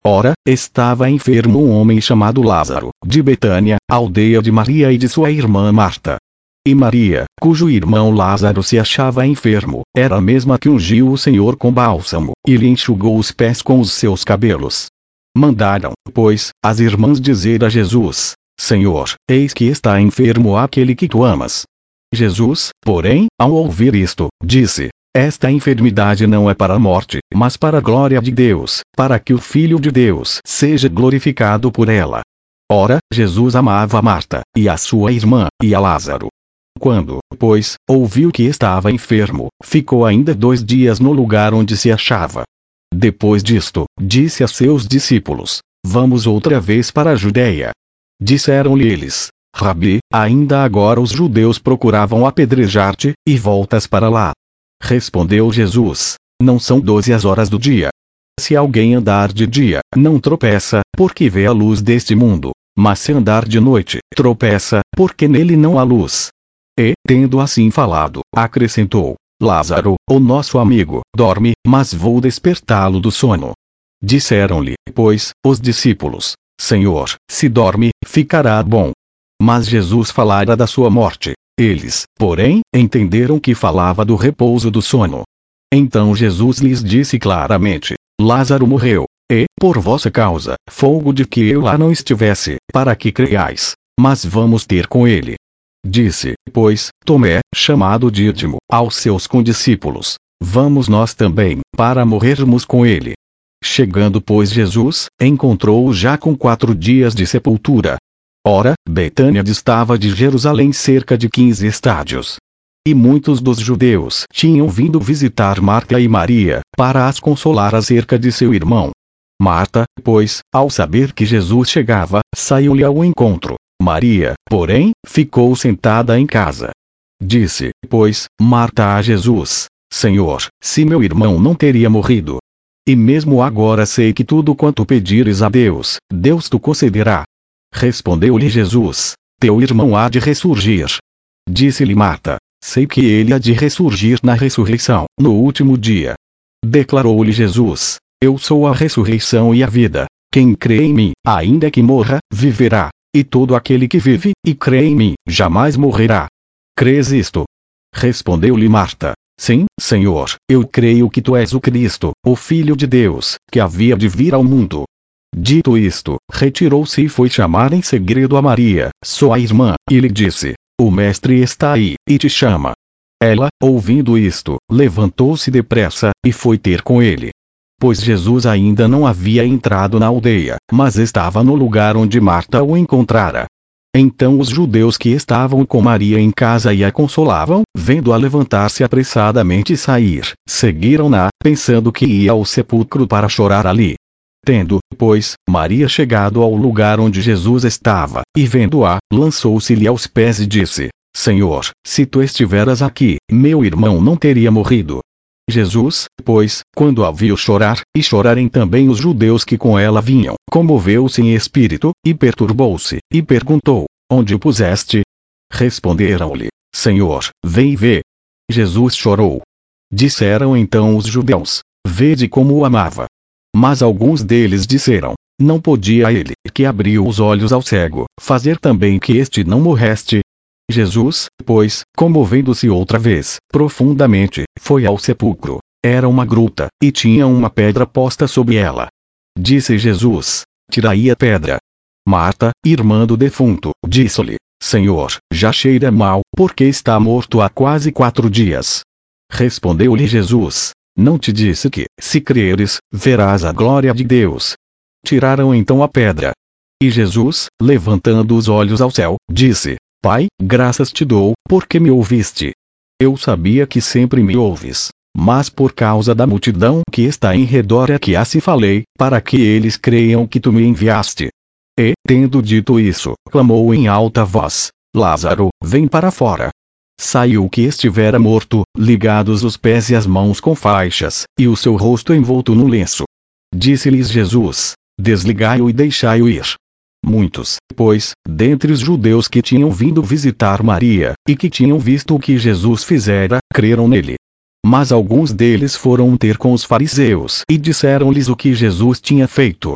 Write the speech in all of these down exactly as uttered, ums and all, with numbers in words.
Ora, estava enfermo um homem chamado Lázaro, de Betânia, aldeia de Maria e de sua irmã Marta. E Maria, cujo irmão Lázaro se achava enfermo, era a mesma que ungiu o Senhor com bálsamo, e lhe enxugou os pés com os seus cabelos. Mandaram, pois, as irmãs dizer a Jesus: Senhor, eis que está enfermo aquele que tu amas. Jesus, porém, ao ouvir isto, disse: Esta enfermidade não é para a morte, mas para a glória de Deus, para que o Filho de Deus seja glorificado por ela. Ora, Jesus amava a Marta, e a sua irmã, e a Lázaro. Quando, pois, ouviu que estava enfermo, ficou ainda dois dias no lugar onde se achava. Depois disto, disse a seus discípulos: Vamos outra vez para a Judéia. Disseram-lhe eles: Rabi, ainda agora os judeus procuravam apedrejar-te, e voltas para lá. Respondeu Jesus: Não são doze as horas do dia. Se alguém andar de dia, não tropeça, porque vê a luz deste mundo. Mas se andar de noite, tropeça, porque nele não há luz. E, tendo assim falado, acrescentou: Lázaro, o nosso amigo, dorme, mas vou despertá-lo do sono. Disseram-lhe, pois, os discípulos: Senhor, se dorme, ficará bom. Mas Jesus falara da sua morte. Eles, porém, entenderam que falava do repouso do sono. Então Jesus lhes disse claramente: Lázaro morreu, e, por vossa causa, folgo de que eu lá não estivesse, para que creiais. Mas vamos ter com ele. Disse, pois, Tomé, chamado Dídimo, aos seus condiscípulos: Vamos nós também, para morrermos com ele. Chegando, pois, Jesus, encontrou-o já com quatro dias de sepultura. Ora, Betânia distava de Jerusalém cerca de quinze estádios. E muitos dos judeus tinham vindo visitar Marta e Maria, para as consolar acerca de seu irmão. Marta, pois, ao saber que Jesus chegava, saiu-lhe ao encontro. Maria, porém, ficou sentada em casa. Disse, pois, Marta a Jesus: Senhor, se meu irmão não teria morrido. E mesmo agora sei que tudo quanto pedires a Deus, Deus te concederá. Respondeu-lhe Jesus: Teu irmão há de ressurgir. Disse-lhe Marta: Sei que ele há de ressurgir na ressurreição, no último dia. Declarou-lhe Jesus: Eu sou a ressurreição e a vida. Quem crê em mim, ainda que morra, viverá. E todo aquele que vive, e crê em mim, jamais morrerá. Crês isto? Respondeu-lhe Marta: Sim, Senhor, eu creio que tu és o Cristo, o Filho de Deus, que havia de vir ao mundo. Dito isto, retirou-se e foi chamar em segredo a Maria, sua irmã, e lhe disse: O mestre está aí, e te chama. Ela, ouvindo isto, levantou-se depressa, e foi ter com ele. Pois Jesus ainda não havia entrado na aldeia, mas estava no lugar onde Marta o encontrara. Então os judeus que estavam com Maria em casa e a consolavam, vendo-a levantar-se apressadamente e sair, seguiram-na, pensando que ia ao sepulcro para chorar ali. Tendo, pois, Maria chegado ao lugar onde Jesus estava, e vendo-a, lançou-se-lhe aos pés e disse: Senhor, se tu estiveras aqui, meu irmão não teria morrido. Jesus, pois, quando a viu chorar, e chorarem também os judeus que com ela vinham, comoveu-se em espírito, e perturbou-se, e perguntou: Onde o puseste? Responderam-lhe: Senhor, vem e vê. Jesus chorou. Disseram então os judeus: Vede como o amava. Mas alguns deles disseram: Não podia ele, que abriu os olhos ao cego, fazer também que este não morreste? Jesus, pois, comovendo-se outra vez, profundamente, foi ao sepulcro. Era uma gruta, e tinha uma pedra posta sobre ela. Disse Jesus: Tirai a pedra. Marta, irmã do defunto, disse-lhe: Senhor, já cheira mal, porque está morto há quase quatro dias. Respondeu-lhe Jesus: Não te disse que, se creres, verás a glória de Deus? Tiraram então a pedra. E Jesus, levantando os olhos ao céu, disse: Pai, graças te dou, porque me ouviste. Eu sabia que sempre me ouves, mas por causa da multidão que está em redor é que assim falei, para que eles creiam que tu me enviaste. E, tendo dito isso, clamou em alta voz: Lázaro, vem para fora. Saiu o que estivera morto, ligados os pés e as mãos com faixas, e o seu rosto envolto num lenço. Disse-lhes Jesus: Desligai-o e deixai-o ir. Muitos, pois, dentre os judeus que tinham vindo visitar Maria, e que tinham visto o que Jesus fizera, creram nele. Mas alguns deles foram ter com os fariseus e disseram-lhes o que Jesus tinha feito.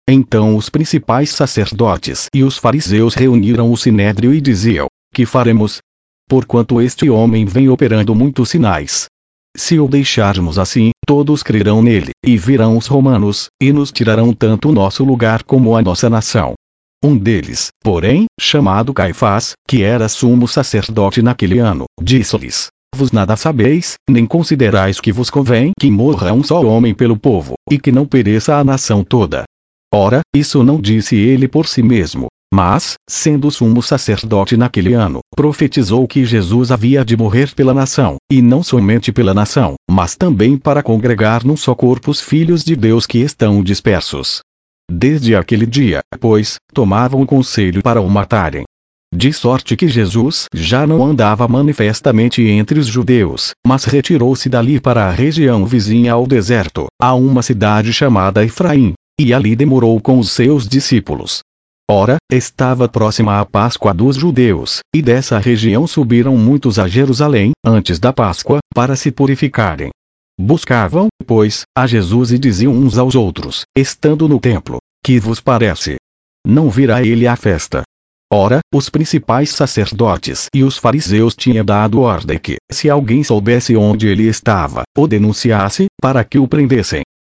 Então os principais sacerdotes e os fariseus reuniram o sinédrio e diziam: que faremos? Porquanto este homem vem operando muitos sinais. Se o deixarmos assim, todos crerão nele, e virão os romanos, e nos tirarão tanto o nosso lugar como a nossa nação. Um deles, porém, chamado Caifás, que era sumo sacerdote naquele ano, disse-lhes: vos nada sabeis, nem considerais que vos convém que morra um só homem pelo povo, e que não pereça a nação toda. Ora, isso não disse ele por si mesmo, mas, sendo sumo sacerdote naquele ano, profetizou que Jesus havia de morrer pela nação, e não somente pela nação, mas também para congregar num só corpo os filhos de Deus que estão dispersos. Desde aquele dia, pois, tomavam conselho para o matarem. De sorte que Jesus já não andava manifestamente entre os judeus, mas retirou-se dali para a região vizinha ao deserto, a uma cidade chamada Efraim, e ali demorou com os seus discípulos. Ora, estava próxima a Páscoa dos judeus, e dessa região subiram muitos a Jerusalém, antes da Páscoa, para se purificarem. Buscavam, pois, a Jesus e diziam uns aos outros, estando no templo: que vos parece? Não virá ele à festa? Ora, os principais sacerdotes e os fariseus tinham dado ordem que, se alguém soubesse onde ele estava, o denunciasse, para que o prendessem.